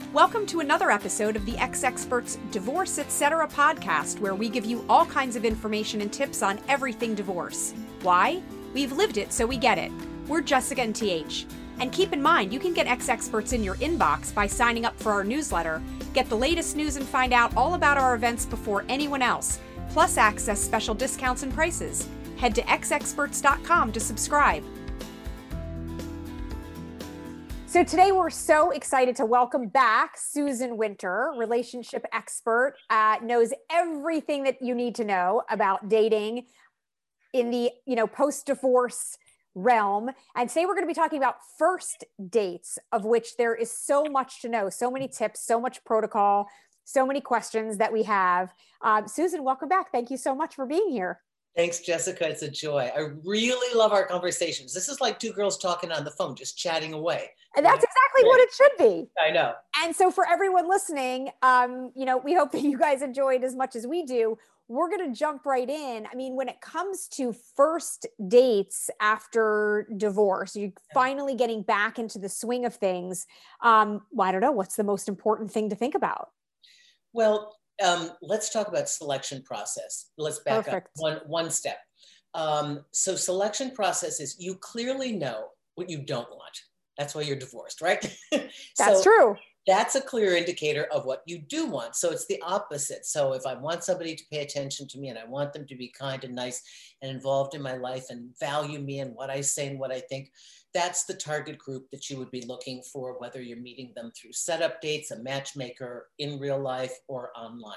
Welcome to another episode of the Ex Experts Divorce Etc. podcast, where we give you all kinds of information and tips on everything divorce. Why? We've lived it, so we get it. We're Jessica and TH. And keep in mind, you can get Ex Experts in your inbox by signing up for our newsletter, get the latest news and find out all about our events before anyone else, plus access special discounts and prices. Head to xexperts.com to subscribe. So today we're so excited to welcome back Susan Winter, relationship expert, knows everything that you need to know about dating in the, post-divorce realm. And today we're going to be talking about first dates, of which there is so much to know, so many tips, so much protocol, so many questions that we have. Susan, welcome back. Thank you so much for being here. Thanks, Jessica. It's a joy. I really love our conversations. This is like two girls talking on the phone, just chatting away. And that's exactly what it should be. I know. And so for everyone listening, we hope that you guys enjoyed as much as we do. We're going to jump right in. I mean, when it comes to first dates after divorce, you're finally getting back into the swing of things. I don't know. What's the most important thing to think about? Well, let's talk about selection process. Let's back up one step. So selection process is you clearly know what you don't want. That's why you're divorced, right? That's true. That's a clear indicator of what you do want. So it's the opposite. So if I want somebody to pay attention to me and I want them to be kind and nice and involved in my life and value me and what I say and what I think, that's the target group that you would be looking for, whether you're meeting them through setup dates, a matchmaker, in real life, or online.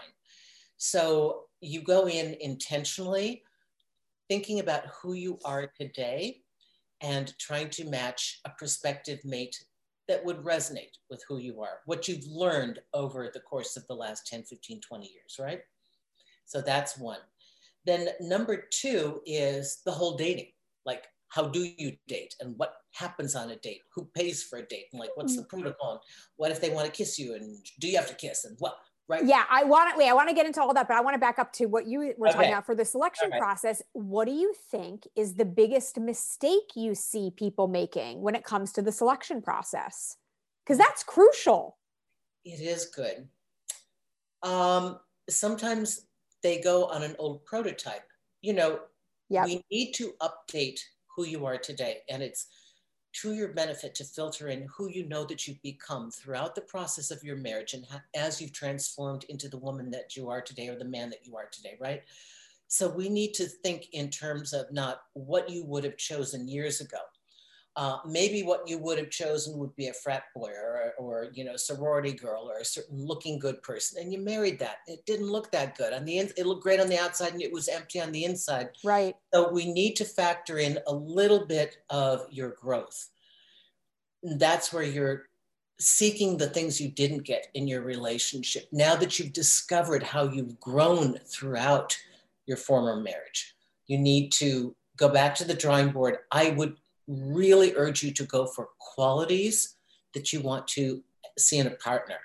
So you go in intentionally thinking about who you are today and trying to match a prospective mate that would resonate with who you are, what you've learned over the course of the last 10, 15, 20 years, right? So that's one. Then number two is the whole dating. Like, how do you date and what happens on a date? Who pays for a date? And like, what's the protocol? And what if they want to kiss you? And do you have to kiss? And what? Right? Yeah, I want to get into all that, but I want to back up to what you were talking about for the selection process. What do you think is the biggest mistake you see people making when it comes to the selection process? Because that's crucial. It is good. Sometimes they go on an old prototype. We need to update who you are today. And it's to your benefit to filter in who you know that you've become throughout the process of your marriage and as you've transformed into the woman that you are today or the man that you are today, right? So we need to think in terms of not what you would have chosen years ago. Maybe what you would have chosen would be a frat boy or sorority girl or a certain looking good person. And you married that. It didn't look that good. It looked great on the outside and it was empty on the inside. Right. So we need to factor in a little bit of your growth. That's where you're seeking the things you didn't get in your relationship. Now that you've discovered how you've grown throughout your former marriage, you need to go back to the drawing board. I would really urge you to go for qualities that you want to see in a partner.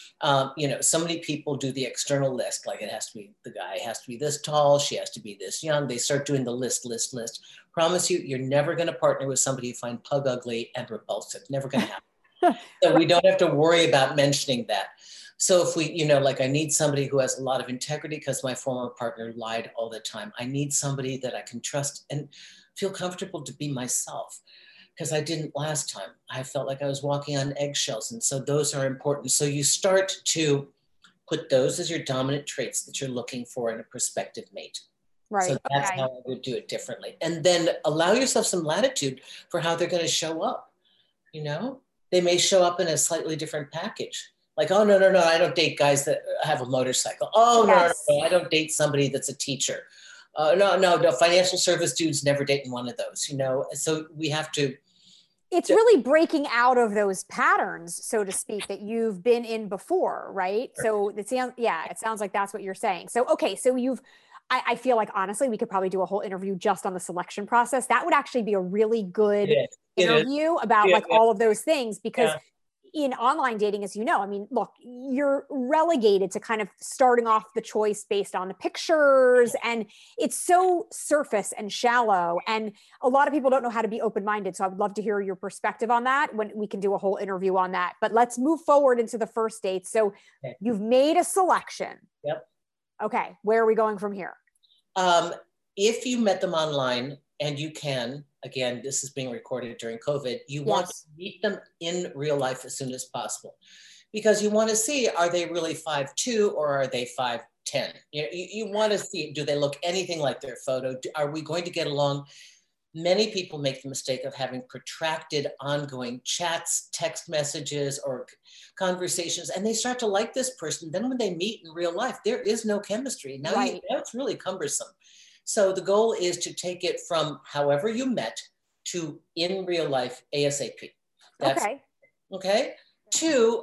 So many people do the external list, like it has to be, the guy has to be this tall, she has to be this young. They start doing the list. Promise you, you're never going to partner with somebody you find pug ugly and repulsive. Never going to happen. So we don't have to worry about mentioning that. So if we, I need somebody who has a lot of integrity because my former partner lied all the time. I need somebody that I can trust and feel comfortable to be myself, because I didn't last time. I felt like I was walking on eggshells. And so those are important. So you start to put those as your dominant traits that you're looking for in a prospective mate. Right. So that's how I would do it differently. And then allow yourself some latitude for how they're going to show up. They may show up in a slightly different package. Like, oh, no, I don't date guys that have a motorcycle. Oh, no, I don't date somebody that's a teacher. No, financial service dudes never dating one of those, So we have to. It's really breaking out of those patterns, so to speak, that you've been in before, right? So it sounds like that's what you're saying. So, okay, so I feel like, honestly, we could probably do a whole interview just on the selection process. That would actually be a really good interview about all of those things, because in online dating, as you know, I mean, look, you're relegated to kind of starting off the choice based on the pictures, and it's so surface and shallow. And a lot of people don't know how to be open-minded. So I would love to hear your perspective on that when we can do a whole interview on that. But let's move forward into the first date. So you've made a selection. Yep. Okay. Where are we going from here? If you met them online, and you can, again, this is being recorded during COVID, you want to meet them in real life as soon as possible, because you want to see, are they really 5'2" or are they 5'10"? You want to see, do they look anything like their photo? Are we going to get along? Many people make the mistake of having protracted, ongoing chats, text messages, or conversations, and they start to like this person. Then when they meet in real life, there is no chemistry. Now, now it's really cumbersome. So the goal is to take it from however you met to in real life ASAP. That's, okay. Two,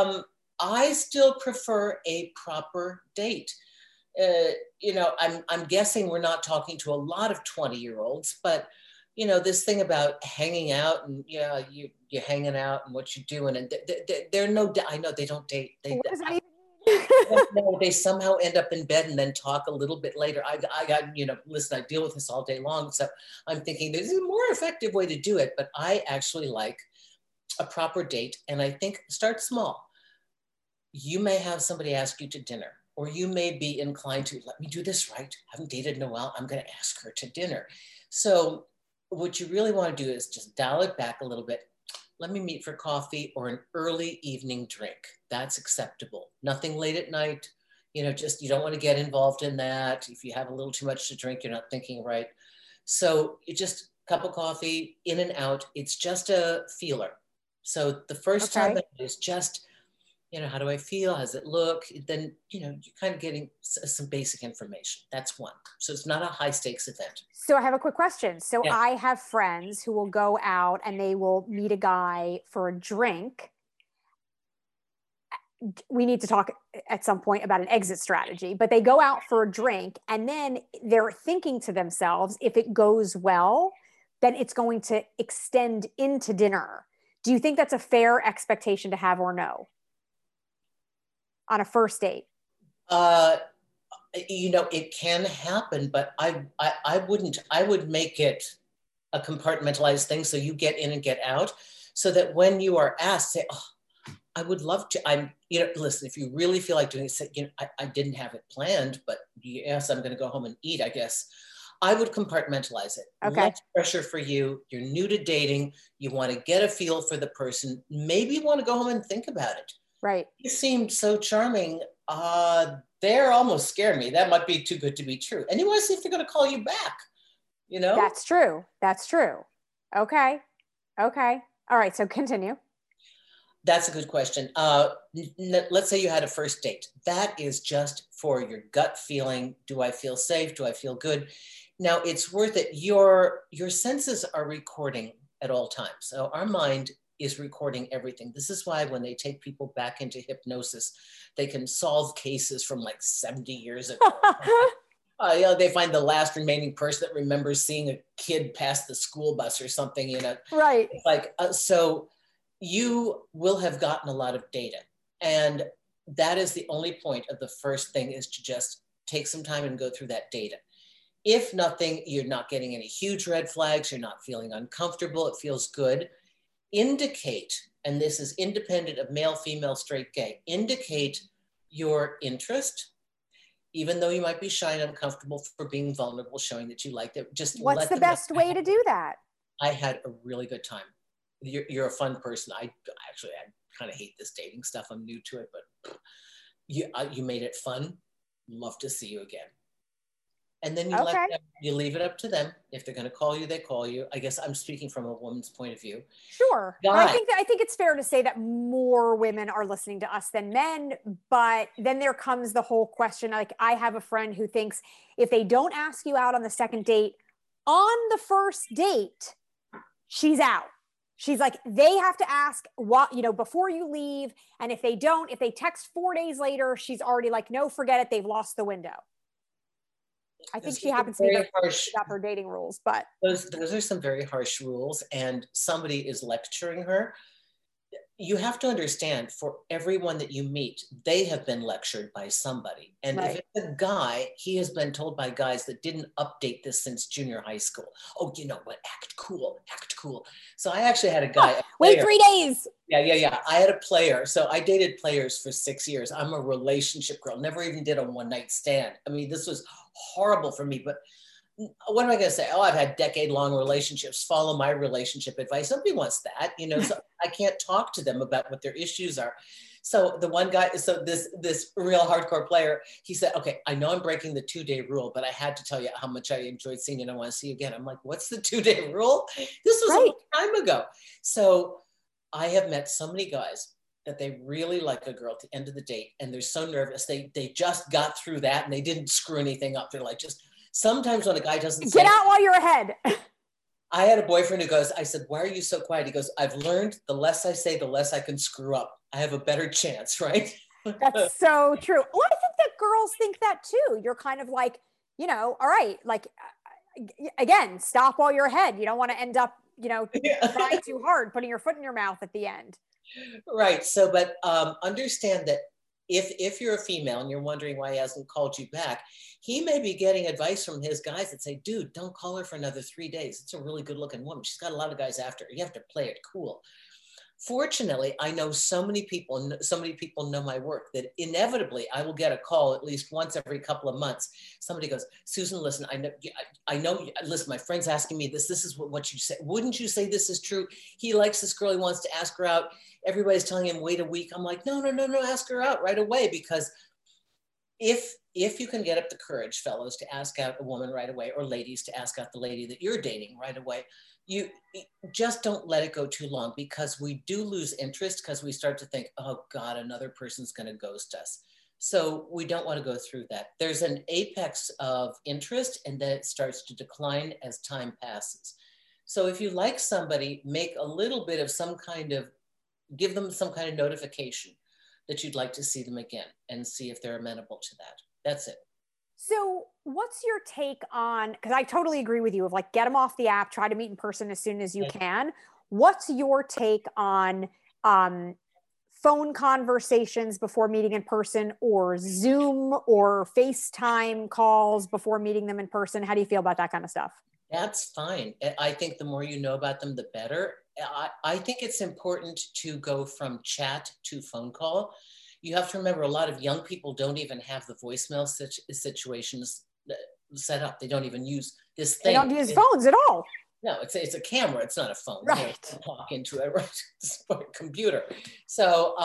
I still prefer a proper date. You know, I'm guessing we're not talking to a lot of 20-year-olds, but you know, this thing about hanging out and you're hanging out and what you're doing, and they're no, I know they don't date. What does that even mean? No, they somehow end up in bed and then talk a little bit later. I got, you know, listen, I deal with this all day long. So I'm thinking there's a more effective way to do it, but I actually like a proper date. And I think start small. You may have somebody ask you to dinner, or you may be inclined to, let me do this right. I haven't dated in a while. I'm going to ask her to dinner. So what you really want to do is just dial it back a little bit. Let me meet for coffee or an early evening drink. That's acceptable. Nothing late at night. You know, just, you don't want to get involved in that. If you have a little too much to drink, you're not thinking right. So it just a cup of coffee, in and out. It's just a feeler. So the first time is just, you know, how do I feel? How does it look? Then, you know, you're kind of getting some basic information. That's one. So it's not a high stakes event. So I have a quick question. So I have friends who will go out and they will meet a guy for a drink. We need to talk at some point about an exit strategy, but they go out for a drink and then they're thinking to themselves, if it goes well, then it's going to extend into dinner. Do you think that's a fair expectation to have, or no? On a first date? You know, it can happen, but I wouldn't. I would make it a compartmentalized thing, so you get in and get out, so that when you are asked, say, "Oh, I would love to." You know, listen. If you really feel like doing it, say, "You know, I didn't have it planned, but yes, I'm going to go home and eat, I guess." I would compartmentalize it. Less pressure for you. You're new to dating. You want to get a feel for the person. Maybe you want to go home and think about it. Right. You seemed so charming. They're almost scared me. That might be too good to be true. And you want to see if they're going to call you back, you know? That's true. That's true. Okay. Okay. All right. So continue. That's a good question. Let's say you had a first date. That is just for your gut feeling. Do I feel safe? Do I feel good? Now it's worth it. Your senses are recording at all times. So our mind is recording everything. This is why when they take people back into hypnosis, they can solve cases from like 70 years ago. You know, they find the last remaining person that remembers seeing a kid pass the school bus or something, you know. Right. Like, so you will have gotten a lot of data. And that is the only point of the first thing, is to just take some time and go through that data. If nothing, you're not getting any huge red flags, you're not feeling uncomfortable, it feels good. Indicate, and this is independent of male, female, straight, gay, indicate your interest, even though you might be shy and uncomfortable, for being vulnerable, showing that you like it. Just what's the best way to do that? I had a really good time. You're a fun person. I kind of hate this dating stuff. I'm new to it, but you made it fun. Love to see you again. And then you leave it up to them. If they're going to call you, they call you. I guess I'm speaking from a woman's point of view. Sure. I think it's fair to say that more women are listening to us than men, but then there comes the whole question. Like, I have a friend who thinks if they don't ask you out on the second date, on the first date, she's out. She's like, they have to ask what, you know, before you leave. And if they don't, if they text 4 days later, she's already like, no, forget it. They've lost the window. I think she happens to be very harsh about her dating rules, but those are some very harsh rules, and somebody is lecturing her. you have to understand, for everyone that you meet, they have been lectured by somebody. And if it's a guy, he has been told by guys that didn't update this since junior high school. Oh, you know what? Act cool, act cool. So I actually had a guy. Wait 3 days. Yeah. I had a player. So I dated players for 6 years. I'm a relationship girl, never even did a one night stand. I mean, this was horrible for me, but what am I going to say? Oh, I've had decade-long relationships. Follow my relationship advice. Nobody wants that, you know. So I can't talk to them about what their issues are. So the one guy, so this real hardcore player, he said, "Okay, I know I'm breaking the 2-day rule, but I had to tell you how much I enjoyed seeing you and I want to see you again." I'm like, "What's the 2-day rule?" This was a long time ago. So I have met so many guys that they really like a girl at the end of the date, and they're so nervous. They just got through that and they didn't screw anything up. They're like, just. Sometimes when a guy doesn't get out while you're ahead. I had a boyfriend who goes, I said, "Why are you so quiet?" He goes, "I've learned the less I say, the less I can screw up. I have a better chance," right? That's so true. Well, I think that girls think that too. You're kind of like, you know, all right, like, again, stop while you're ahead. You don't want to end up, you know, trying too hard, putting your foot in your mouth at the end. Right. So, but understand that if you're a female and you're wondering why he hasn't called you back, he may be getting advice from his guys that say, "Dude, don't call her for another 3 days. It's a really good looking woman. She's got a lot of guys after her. You have to play it cool." Fortunately, I know so many people know my work that inevitably I will get a call at least once every couple of months. Somebody goes, "Susan, listen, I know, listen, my friend's asking me this. This is what you say. Wouldn't you say this is true? He likes this girl. He wants to ask her out. Everybody's telling him, wait a week." I'm like, no, ask her out right away. Because if you can get up the courage, fellows, to ask out a woman right away, or ladies to ask out the lady that you're dating right away, you just don't let it go too long, because we do lose interest because we start to think, "Oh God, another person's going to ghost us." So we don't want to go through that. There's an apex of interest, and then it starts to decline as time passes. So if you like somebody, make a little bit of give them some kind of notification that you'd like to see them again, and see if they're amenable to that. That's it. So what's your take on, because I totally agree with you, of like, get them off the app, try to meet in person as soon as you can. What's your take on phone conversations before meeting in person, or Zoom or FaceTime calls before meeting them in person? How do you feel about that kind of stuff? That's fine. I think the more you know about them, the better. I think it's important to go from chat to phone call. You have to remember, a lot of young people don't even have the voicemail situations set up. They don't even use this thing. They don't use phones at all. No, it's a camera. It's not a phone. Right. You talk into it, right? It's a computer. So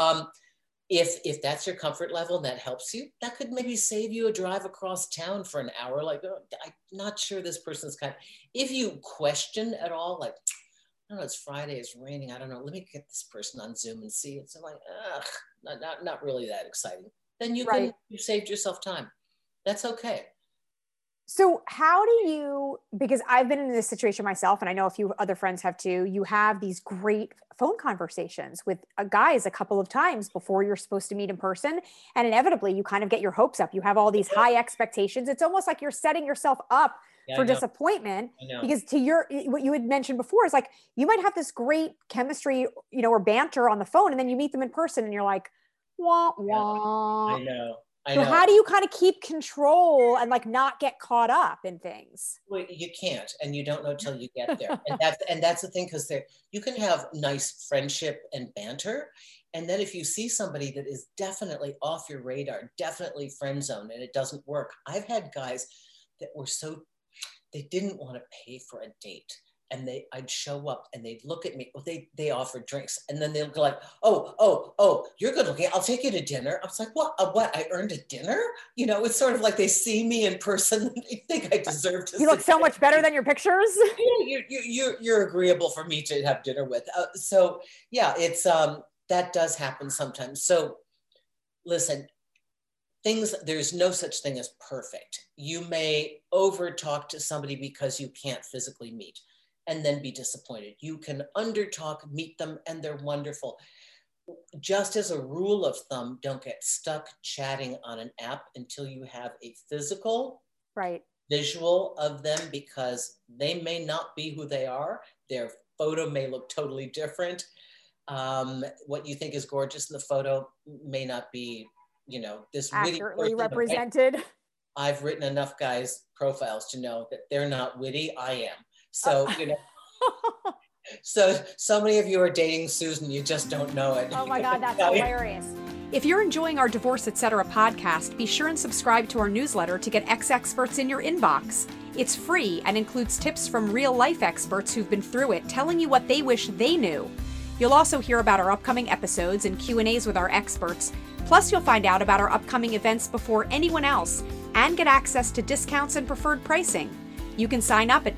if that's your comfort level and that helps you, that could maybe save you a drive across town for an hour. Like, "Oh, I'm not sure this person's kind." If you question at all, like, "I don't know, it's Friday, it's raining, I don't know, let me get this person on Zoom and see." It's like, not really that exciting. Then you saved yourself time. That's okay. So how do you, because I've been in this situation myself, and I know a few other friends have too, you have these great phone conversations with guys a couple of times before you're supposed to meet in person. And inevitably you kind of get your hopes up. You have all these high expectations. It's almost like you're setting yourself up for disappointment, because to what you had mentioned before is like, you might have this great chemistry, you know, or banter on the phone, and then you meet them in person and you're like, wah, wah. I know. So how do you kind of keep control and like not get caught up in things? Well, you can't, and you don't know till you get there. And that's the thing, because you can have nice friendship and banter, and then if you see somebody that is definitely off your radar, definitely friend zone, and it doesn't work. I've had guys that were they didn't want to pay for a date. And I'd show up and they'd look at me. Well, they offered drinks, and then they'll go like, oh, you're good looking. I'll take you to dinner. I was like, what? I earned a dinner? You know, it's sort of like they see me in person and they think I deserve to. You look so much better than your pictures. You're agreeable for me to have dinner with. So yeah, it's that does happen sometimes. So listen, there's no such thing as perfect. You may over talk to somebody because you can't physically meet, and then be disappointed. You can under talk, meet them, and they're wonderful. Just as a rule of thumb, don't get stuck chatting on an app until you have a physical visual of them, because they may not be who they are. Their photo may look totally different. What you think is gorgeous in the photo may not be, this accurately witty person, represented. I've written enough guys' profiles to know that they're not witty. I am. So, so many of you are dating Susan, you just don't know it. Oh my God, that's hilarious. If you're enjoying our Divorce Etc. podcast, be sure and subscribe to our newsletter to get ex-experts in your inbox. It's free and includes tips from real-life experts who've been through it, telling you what they wish they knew. You'll also hear about our upcoming episodes and Q&As with our experts. Plus, you'll find out about our upcoming events before anyone else and get access to discounts and preferred pricing. You can sign up at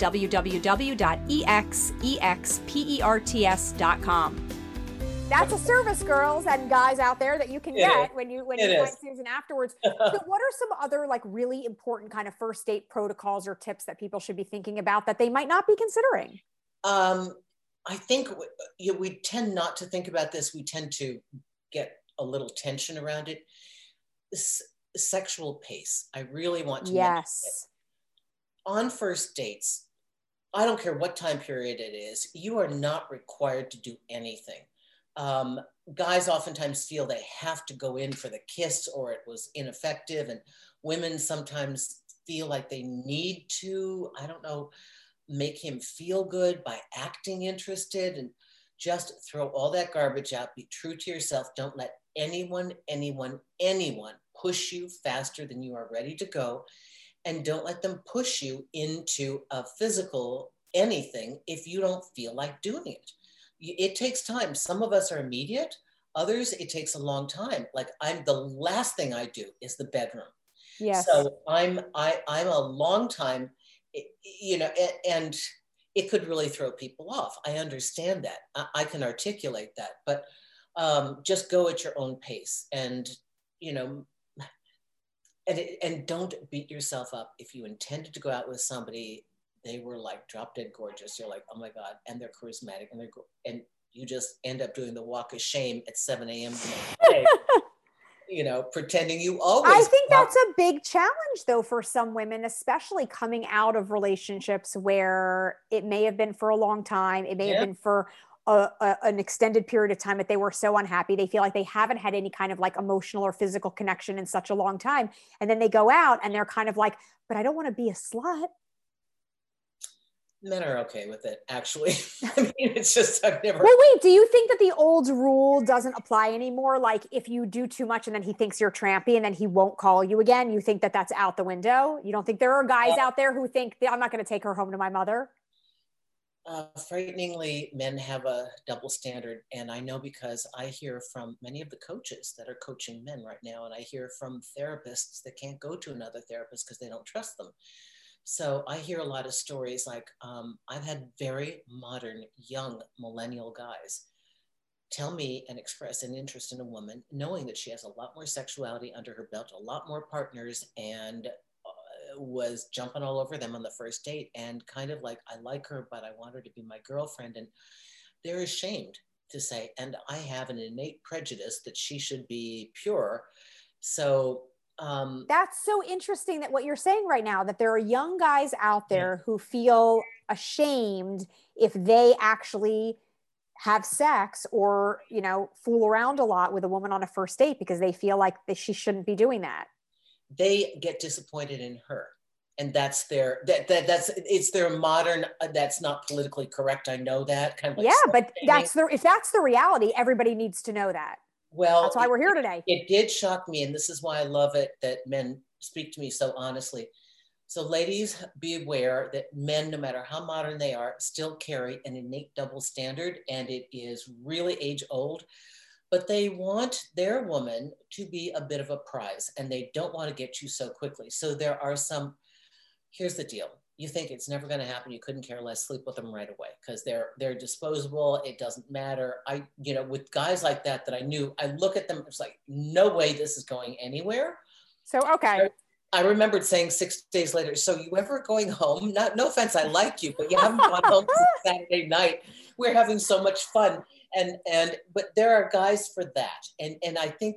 www.experts.com. That's a service, girls and guys out there, that you can get when you find Susan afterwards. So what are some other really important kind of first date protocols or tips that people should be thinking about that they might not be considering? I think we tend not to think about this. We tend to get a little tension around it. Sexual pace. I really want to mention it. On first dates, I don't care what time period it is, you are not required to do anything. Guys oftentimes feel they have to go in for the kiss or it was ineffective, and women sometimes feel like they need to, I don't know, make him feel good by acting interested, and just throw all that garbage out. Be true to yourself. Don't let anyone push you faster than you are ready to go. And don't let them push you into a physical anything if you don't feel like doing it. It takes time. Some of us are immediate. Others, it takes a long time. The last thing I do is the bedroom. Yes. So I'm a long time, and it could really throw people off. I understand that. I can articulate that, but just go at your own pace, and and don't beat yourself up. If you intended to go out with somebody, they were drop dead gorgeous, you're like, oh my God, and they're charismatic, and you just end up doing the walk of shame at 7 a.m. pretending you always. I think that's a big challenge, though, for some women, especially coming out of relationships where it may have been for a long time. It may have been for an extended period of time, that they were so unhappy. They feel like they haven't had any kind of emotional or physical connection in such a long time. And then they go out and they're kind of like, but I don't want to be a slut. Men are okay with it, actually. I mean, it's just, I've never. Well, wait, do you think that the old rule doesn't apply anymore? If you do too much and then he thinks you're trampy and then he won't call you again, you think that that's out the window? You don't think there are guys out there who think, I'm not going to take her home to my mother? Frighteningly, men have a double standard. And I know because I hear from many of the coaches that are coaching men right now, and I hear from therapists that can't go to another therapist because they don't trust them. So I hear a lot of stories I've had very modern, young millennial guys tell me and express an interest in a woman, knowing that she has a lot more sexuality under her belt, a lot more partners, and was jumping all over them on the first date, and kind of I like her, but I want her to be my girlfriend. And they're ashamed to say, and I have an innate prejudice that she should be pure. So that's so interesting, that what you're saying right now, that there are young guys out there who feel ashamed if they actually have sex or, fool around a lot with a woman on a first date, because they feel like she shouldn't be doing that. They get disappointed in her. And that's it's their modern, that's not politically correct. I know that kind of. But if that's the reality, everybody needs to know that. Well, that's why we're here today. It did shock me. And this is why I love it that men speak to me so honestly. So ladies, be aware that men, no matter how modern they are, still carry an innate double standard, and it is really age old. But they want their woman to be a bit of a prize, and they don't want to get you so quickly. So there are here's the deal. You think it's never going to happen. You couldn't care less. Sleep with them right away because they're disposable. It doesn't matter. With guys like that I knew, I look at them, it's like, no way this is going anywhere. So, okay. I remembered saying 6 days later, so you ever going home? No offense, I like you, but you haven't gone home since Saturday night. We're having so much fun. But there are guys for that. And I think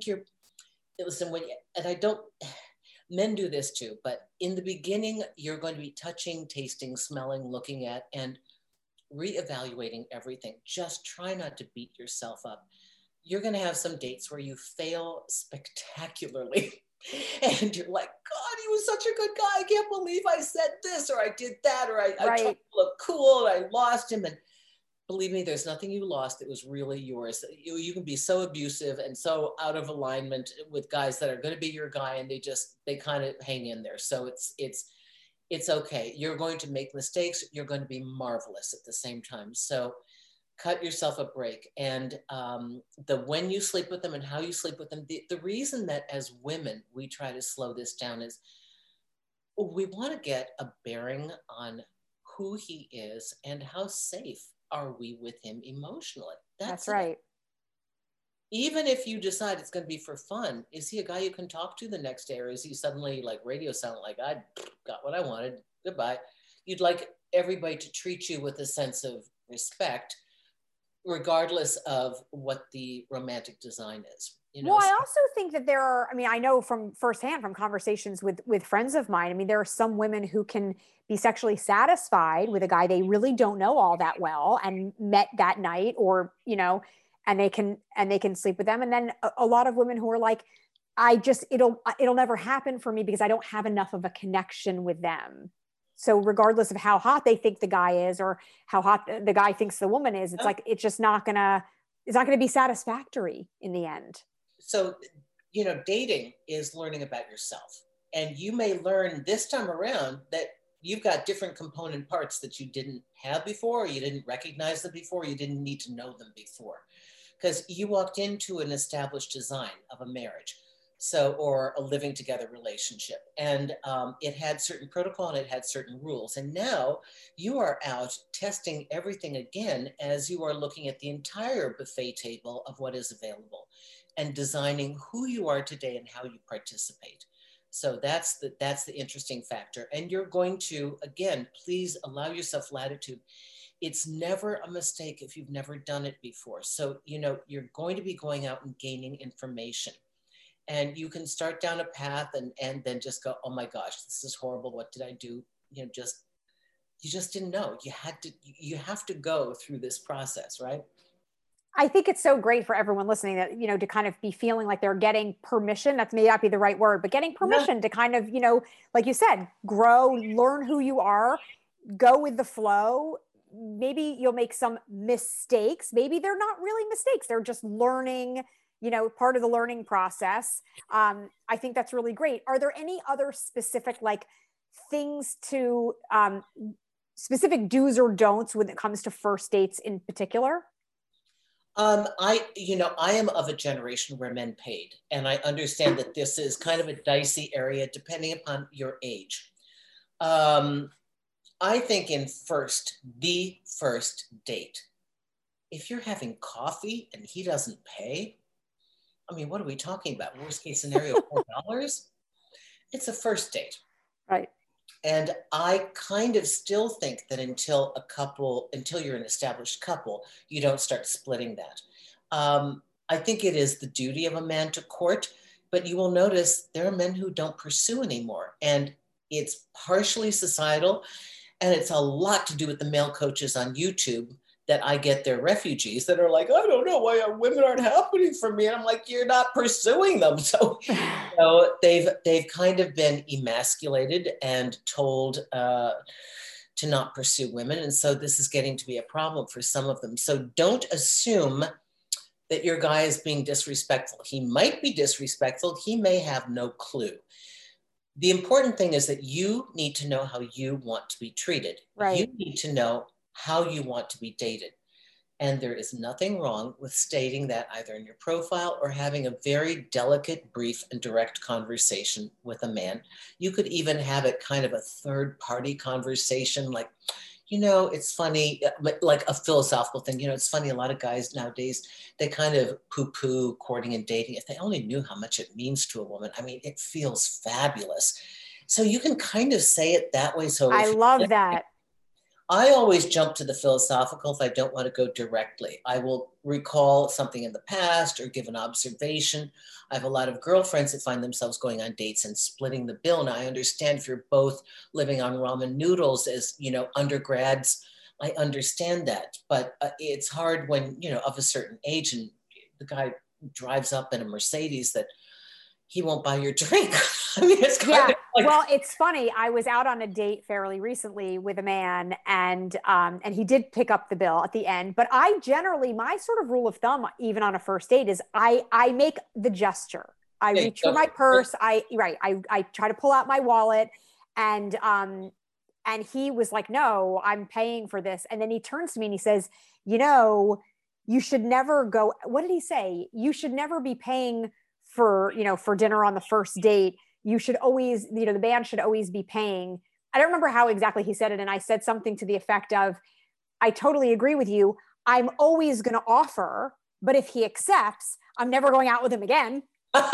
men do this too, but in the beginning, you're going to be touching, tasting, smelling, looking at, and reevaluating everything. Just try not to beat yourself up. You're going to have some dates where you fail spectacularly. And you're like, God, he was such a good guy. I can't believe I said this, or I did that, or I tried to look cool and I lost him. And believe me, there's nothing you lost that was really yours. You can be so abusive and so out of alignment with guys that are going to be your guy, and they kind of hang in there. So it's okay. You're going to make mistakes. You're going to be marvelous at the same time. So cut yourself a break. And when you sleep with them and how you sleep with them, the reason that as women, we try to slow this down is we want to get a bearing on who he is and how safe are we with him emotionally. That's right. Even if you decide it's going to be for fun, is he a guy you can talk to the next day? Or is he suddenly like radio silent, like I got what I wanted, goodbye? You'd like everybody to treat you with a sense of respect, regardless of what the romantic design is. Well, I also think that there are, I mean, I know from firsthand from conversations with friends of mine, I mean, there are some women who can be sexually satisfied with a guy they really don't know all that well and met that night, or, and they can sleep with them. And then a lot of women who are like, it'll never happen for me because I don't have enough of a connection with them. So regardless of how hot they think the guy is or how hot the guy thinks the woman is, it's like, it's just not gonna be satisfactory in the end. So, dating is learning about yourself. And you may learn this time around that you've got different component parts that you didn't have before, or you didn't recognize them before, you didn't need to know them before. Because you walked into an established design of a marriage, or a living together relationship. And it had certain protocol and it had certain rules. And now you are out testing everything again as you are looking at the entire buffet table of what is available and designing who you are today and how you participate. So that's the interesting factor. And you're going to, again, please allow yourself latitude. It's never a mistake if you've never done it before. So, you're going to be going out and gaining information. And you can start down a path and then just go, oh my gosh, this is horrible. What did I do? You just didn't know. You have to go through this process, right? I think it's so great for everyone listening that, to kind of be feeling like they're getting permission. That may not be the right word, but getting permission to kind of, like you said, grow, learn who you are, go with the flow. Maybe you'll make some mistakes. Maybe they're not really mistakes. They're just learning, part of the learning process. I think that's really great. Are there any other specific things to specific do's or don'ts when it comes to first dates in particular? I am of a generation where men paid, and I understand that this is kind of a dicey area depending upon your age. I think the first date, if you're having coffee and he doesn't pay, I mean, what are we talking about? Worst case scenario, $4? It's a first date. Right. And I kind of still think that until you're an established couple, you don't start splitting that. I think it is the duty of a man to court, but you will notice there are men who don't pursue anymore. And it's partially societal, and it's a lot to do with the male coaches on YouTube that I get their refugees that are like, I don't know why women aren't happening for me. And I'm like, you're not pursuing them. So they've kind of been emasculated and told to not pursue women. And so this is getting to be a problem for some of them. So don't assume that your guy is being disrespectful. He might be disrespectful. He may have no clue. The important thing is that you need to know how you want to be treated. Right. You need to know how you want to be dated. And there is nothing wrong with stating that either in your profile or having a very delicate, brief, and direct conversation with a man. You could even have it kind of a third-party conversation, like, it's funny, like a philosophical thing. It's funny, a lot of guys nowadays, they kind of poo-poo courting and dating. If they only knew how much it means to a woman, I mean, it feels fabulous. So you can kind of say it that way. So I love that. I always jump to the philosophical if I don't want to go directly. I will recall something in the past or give an observation. I have a lot of girlfriends that find themselves going on dates and splitting the bill. Now, I understand if you're both living on ramen noodles as, undergrads, I understand that, but it's hard when, of a certain age and the guy drives up in a Mercedes that he won't buy your drink. I mean, it's kind of like... Well, it's funny. I was out on a date fairly recently with a man, and he did pick up the bill at the end. But I generally, my sort of rule of thumb, even on a first date, is I make the gesture. I reach for my purse. I try to pull out my wallet, and he was like, "No, I'm paying for this." And then he turns to me and he says, "You should never go." What did he say? You should never be paying for dinner on the first date. You should always, the man should always be paying. I don't remember how exactly he said it. And I said something to the effect of, I totally agree with you. I'm always going to offer, but if he accepts, I'm never going out with him again. But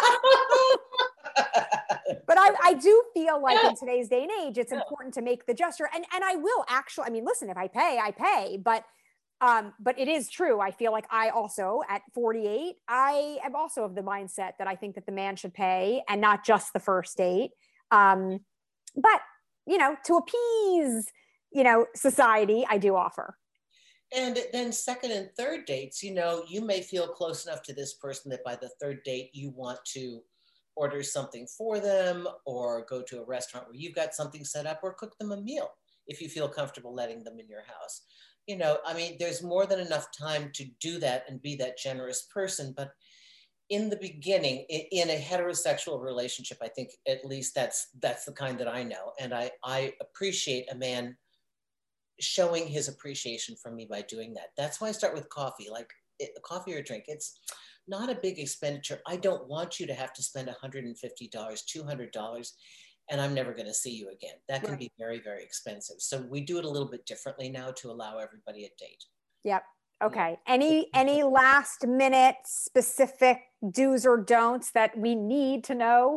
I do feel like in today's day and age, it's important to make the gesture. And I will actually, listen, if I pay, I pay. But it is true. I feel like I also, at 48, I am also of the mindset that I think that the man should pay and not just the first date. But, to appease, society, I do offer. And then second and third dates, you may feel close enough to this person that by the third date, you want to order something for them or go to a restaurant where you've got something set up or cook them a meal if you feel comfortable letting them in your house. There's more than enough time to do that and be that generous person. But in the beginning, in a heterosexual relationship, I think at least that's the kind that I know. And I appreciate a man showing his appreciation for me by doing that. That's why I start with coffee, coffee or drink. It's not a big expenditure. I don't want you to have to spend $150, $200. And I'm never going to see you again. That can be very, very expensive. So we do it a little bit differently now to allow everybody a date. Yep. Okay. Any last minute specific do's or don'ts that we need to know?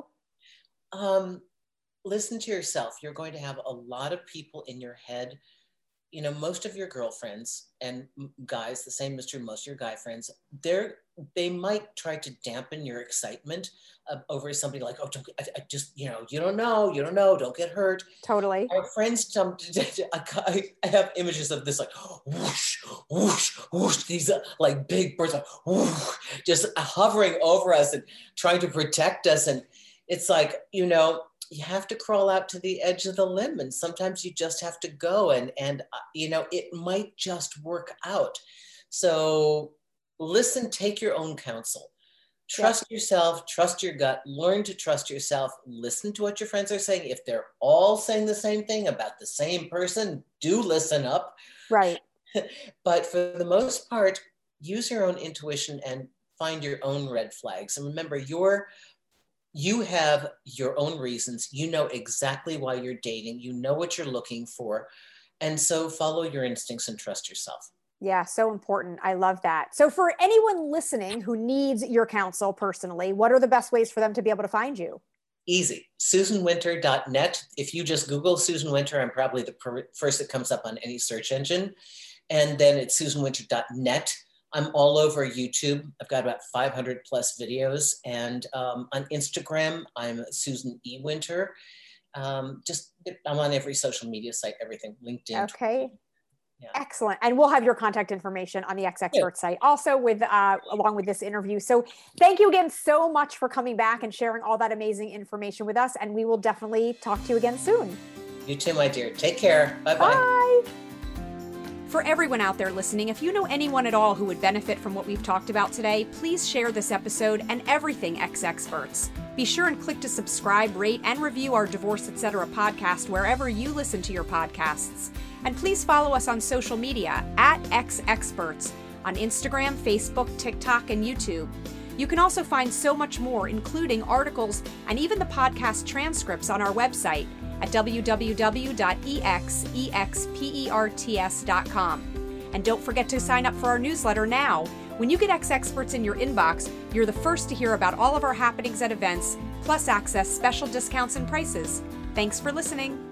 Listen to yourself. You're going to have a lot of people in your head. Most of your girlfriends and guys, the same is true, most of your guy friends, they might try to dampen your excitement over somebody like, oh, I just, you don't know, don't get hurt. Totally. Our friends, I have images of this like whoosh, whoosh, whoosh, these like big birds, whoosh, just hovering over us and trying to protect us. And it's like, you have to crawl out to the edge of the limb, and sometimes you just have to go and it might just work out. So listen, take your own counsel, trust yourself, trust your gut, learn to trust yourself, listen to what your friends are saying. If they're all saying the same thing about the same person, do listen up. Right. But for the most part, use your own intuition and find your own red flags. And remember, you have your own reasons. You know exactly why you're dating. You know what you're looking for. And so follow your instincts and trust yourself. Yeah, so important. I love that. So for anyone listening who needs your counsel personally, what are the best ways for them to be able to find you? Easy. SusanWinter.net. If you just Google Susan Winter, I'm probably the first that comes up on any search engine. And then it's SusanWinter.net. I'm all over YouTube. I've got about 500 plus videos. And on Instagram, I'm Susan E. Winter. I'm on every social media site, everything, LinkedIn. Okay. Yeah. Excellent. And we'll have your contact information on the X Expert site also along with this interview. So thank you again so much for coming back and sharing all that amazing information with us. And we will definitely talk to you again soon. You too, my dear. Take care. Bye-bye. Bye. For everyone out there listening, if you know anyone at all who would benefit from what we've talked about today, please share this episode and everything X Experts. Be sure and click to subscribe, rate, and review our Divorce Etc. podcast wherever you listen to your podcasts. And please follow us on social media at X Experts on Instagram, Facebook, TikTok, and YouTube. You can also find so much more, including articles and even the podcast transcripts on our website at www.exexperts.com. And don't forget to sign up for our newsletter now. When you get X Experts in your inbox, you're the first to hear about all of our happenings at events, plus access special discounts and prices. Thanks for listening.